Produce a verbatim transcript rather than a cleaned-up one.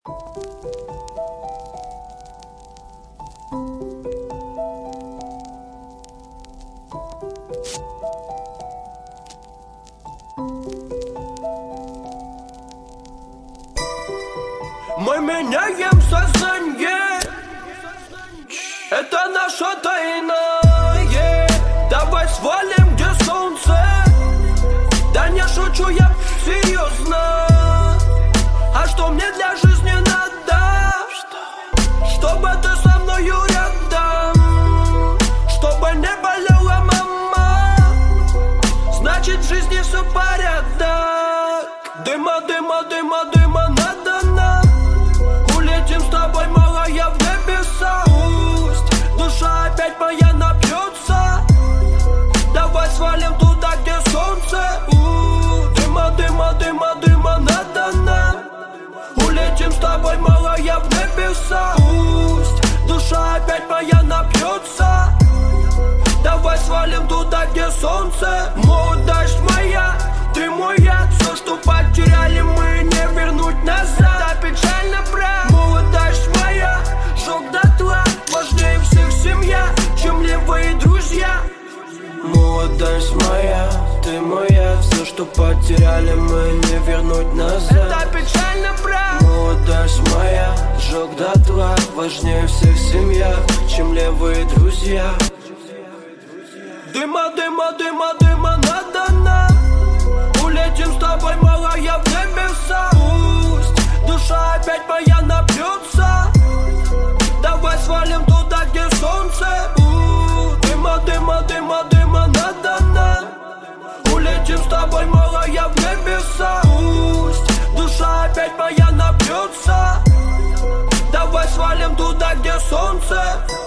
Мы меняем сознание, это наша тайна. Давай свалим, где солнце. Да не шучу, я серьезно. А что мне для жизни надо? Чтобы ты со мною рядом, чтобы не болела мама. Значит в жизни все порядок. Дыма, дыма, дыма, дыма надо нам. Улетим с тобой, малая, в небеса. Пусть душа опять моя напьется. Давай свалим туда, где солнце. У, дыма, дыма, дыма, дыма надо нам. Улетим с тобой, малая, в небеса. Пусть душа опять моя напьется. Давай свалим туда, где солнце. Молодость моя, ты моя. Все, что потеряли, мы не вернуть назад. Да печально, брат. Молодость моя, жёг дотла. Важнее всех семья, чем левые друзья. Молодость моя, ты моя. Все, что потеряли, мы не вернуть назад. Это печально, брат. Молодость моя, жёг дотла. Важнее всех семья, чем левые друзья. Дыма, дыма, дыма, дыма надо нам. Улетим с тобой, малая, в небеса. Пусть душа опять моя напьется. Давай свалим туда, где солнце. У, дыма, дыма, дыма, дыма надо нам. Улетим с тобой, малая, в небеса. Пусть душа опять моя напьется. Давай свалим туда, где солнце.